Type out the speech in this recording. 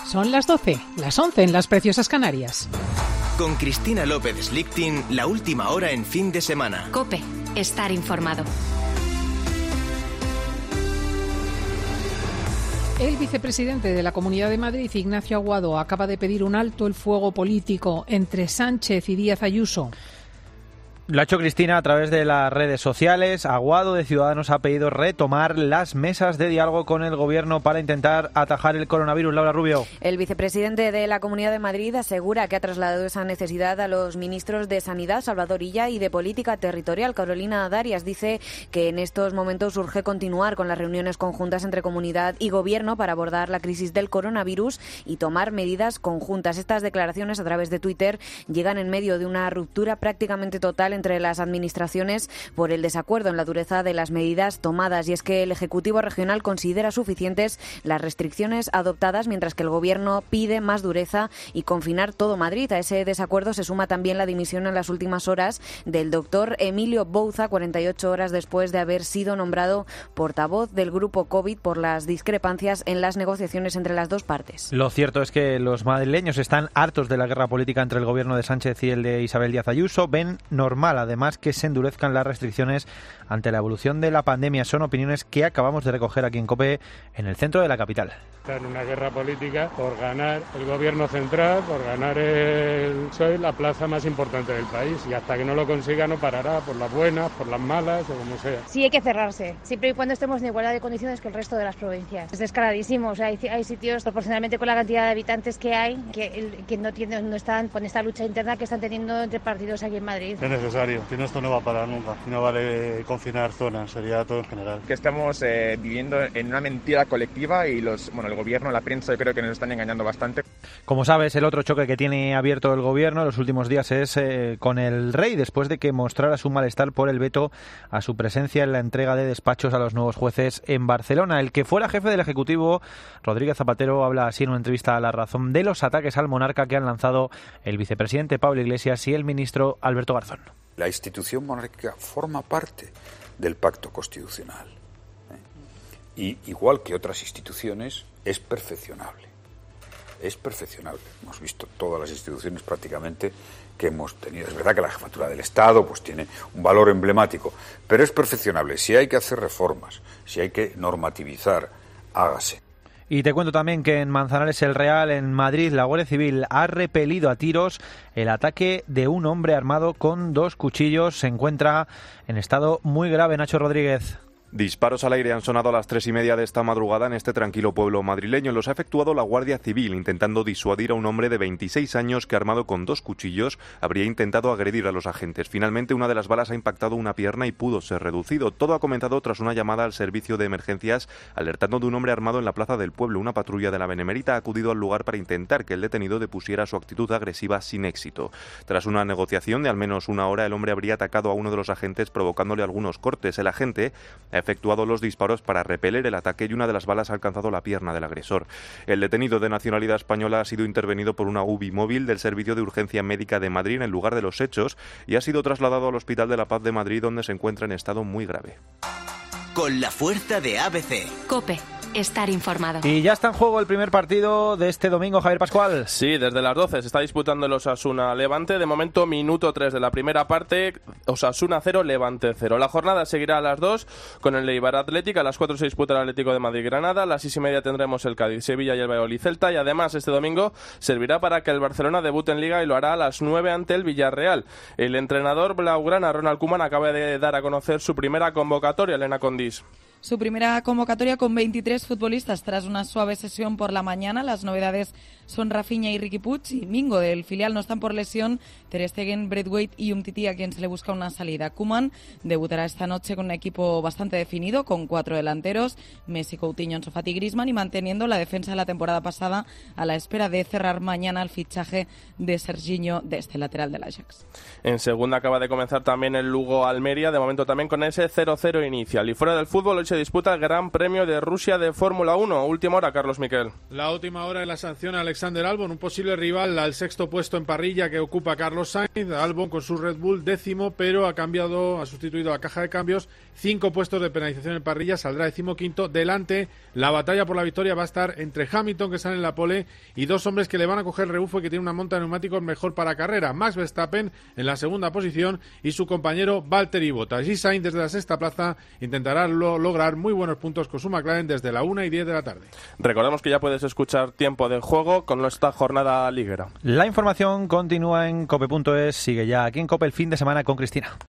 Son las 12, las 11 en las preciosas Canarias. Con Cristina López Slichting, la última hora en fin de semana. COPE, estar informado. El vicepresidente de la Comunidad de Madrid, Ignacio Aguado, acaba de pedir un alto el fuego político entre Sánchez y Díaz Ayuso. Lo ha hecho Cristina a través de las redes sociales. Aguado de Ciudadanos ha pedido retomar las mesas de diálogo con el Gobierno para intentar atajar el coronavirus. Laura Rubio. El vicepresidente de la Comunidad de Madrid asegura que ha trasladado esa necesidad a los ministros de Sanidad, Salvador Illa, y de Política Territorial, Carolina Darias. Dice que en estos momentos urge continuar con las reuniones conjuntas entre Comunidad y Gobierno para abordar la crisis del coronavirus y tomar medidas conjuntas. Estas declaraciones a través de Twitter llegan en medio de una ruptura prácticamente total entre las administraciones por el desacuerdo en la dureza de las medidas tomadas. Y es que el Ejecutivo Regional considera suficientes las restricciones adoptadas, mientras que el Gobierno pide más dureza y confinar todo Madrid. A ese desacuerdo se suma también la dimisión en las últimas horas del doctor Emilio Bouza, 48 horas después de haber sido nombrado portavoz del grupo COVID por las discrepancias en las negociaciones entre las dos partes. Lo cierto es que los madrileños están hartos de la guerra política entre el Gobierno de Sánchez y el de Isabel Díaz Ayuso. Ven normal, además, que se endurezcan las restricciones ante la evolución de la pandemia. Son opiniones que acabamos de recoger aquí en COPE, en el centro de la capital. Está en una guerra política por ganar el gobierno central, por ganar el PSOE, la plaza más importante del país. Y hasta que no lo consiga no parará, por las buenas, por las malas o como sea. Sí, hay que cerrarse, siempre y cuando estemos en igualdad de condiciones que el resto de las provincias. Es descaradísimo, o sea, hay sitios proporcionalmente con la cantidad de habitantes que hay que no están con esta lucha interna que están teniendo entre partidos aquí en Madrid. Es necesario, si no esto no va a parar nunca. No vale confinar zonas, sería todo en general. Que estamos viviendo en una mentira colectiva y el gobierno, la prensa, yo creo que nos están engañando bastante. Como sabes, el otro choque que tiene abierto el Gobierno en los últimos días es con el Rey, después de que mostrara su malestar por el veto a su presencia en la entrega de despachos a los nuevos jueces en Barcelona. El que fuera jefe del Ejecutivo, Rodríguez Zapatero, habla así en una entrevista a La Razón de los ataques al monarca que han lanzado el vicepresidente Pablo Iglesias y el ministro Alberto Garzón. La institución monárquica forma parte del pacto constitucional. Y igual que otras instituciones, es perfeccionable. Es perfeccionable. Hemos visto todas las instituciones prácticamente que hemos tenido. Es verdad que la jefatura del Estado pues tiene un valor emblemático, pero es perfeccionable. Si hay que hacer reformas, si hay que normativizar, hágase. Y te cuento también que en Manzanares el Real, en Madrid, la Guardia Civil ha repelido a tiros el ataque de un hombre armado con 2 cuchillos. Se encuentra en estado muy grave. Nacho Rodríguez. Disparos al aire han sonado a las 3:30 de esta madrugada en este tranquilo pueblo madrileño. Los ha efectuado la Guardia Civil, intentando disuadir a un hombre de 26 años que, armado con 2 cuchillos, habría intentado agredir a los agentes. Finalmente, una de las balas ha impactado una pierna y pudo ser reducido. Todo ha comenzado tras una llamada al servicio de emergencias alertando de un hombre armado en la plaza del pueblo. Una patrulla de la Benemérita ha acudido al lugar para intentar que el detenido depusiera su actitud agresiva sin éxito. Tras una negociación de al menos una hora, el hombre habría atacado a uno de los agentes provocándole algunos cortes. El agente ha efectuado los disparos para repeler el ataque y una de las balas ha alcanzado la pierna del agresor. El detenido, de nacionalidad española, ha sido intervenido por una UBI móvil del Servicio de Urgencia Médica de Madrid en el lugar de los hechos y ha sido trasladado al Hospital de la Paz de Madrid, donde se encuentra en estado muy grave. Con la fuerza de ABC. COPE, estar informado. Y ya está en juego el primer partido de este domingo, Javier Pascual. Sí, desde las 12 se está disputando el Osasuna-Levante. De momento, minuto 3 de la primera parte, Osasuna 0, Levante 0. La jornada seguirá a las 2 con el Eibar Atlético. A las 4 se disputa el Atlético de Madrid-Granada. A las 6:30 tendremos el Cádiz-Sevilla y el Valladolid-Celta. Y además, este domingo servirá para que el Barcelona debute en Liga y lo hará a las 9 ante el Villarreal. El entrenador blaugrana, Ronald Koeman, acaba de dar a conocer su primera convocatoria, Elena Condís. Su primera convocatoria con 23 futbolistas tras una suave sesión por la mañana. Las novedades son Rafinha y Riqui Puig, y Mingo del filial no están por lesión. Ter Stegen, Braithwaite y Umtiti, a quien se le busca una salida. Koeman debutará esta noche con un equipo bastante definido, con 4 delanteros, Messi, Coutinho, Ansu Fati, Griezmann, y manteniendo la defensa de la temporada pasada, a la espera de cerrar mañana el fichaje de Serginho, de este lateral del Ajax. En segunda acaba de comenzar también el Lugo-Almería, de momento también con ese 0-0 inicial. Y fuera del fútbol, hoy se se disputa el Gran Premio de Rusia de Fórmula 1. Última hora, Carlos Miquel. La última hora es la sanción a Alexander Albon, un posible rival al sexto puesto en parrilla que ocupa Carlos Sainz. Albon con su Red Bull 10º, pero ha sustituido la caja de cambios. 5 puestos de penalización en parrilla, saldrá 15º. Delante, la batalla por la victoria va a estar entre Hamilton, que sale en la pole, y 2 hombres que le van a coger rebufo y que tiene una monta de neumáticos mejor para carrera. Max Verstappen en la segunda posición y su compañero Valtteri Bottas. Y Sainz desde la sexta plaza intentará lograr muy buenos puntos con su McLaren desde la 1:10 de la tarde. Recordamos que ya puedes escuchar Tiempo de Juego con nuestra jornada liguera. La información continúa en cope.es, sigue ya aquí en COPE el fin de semana con Cristina.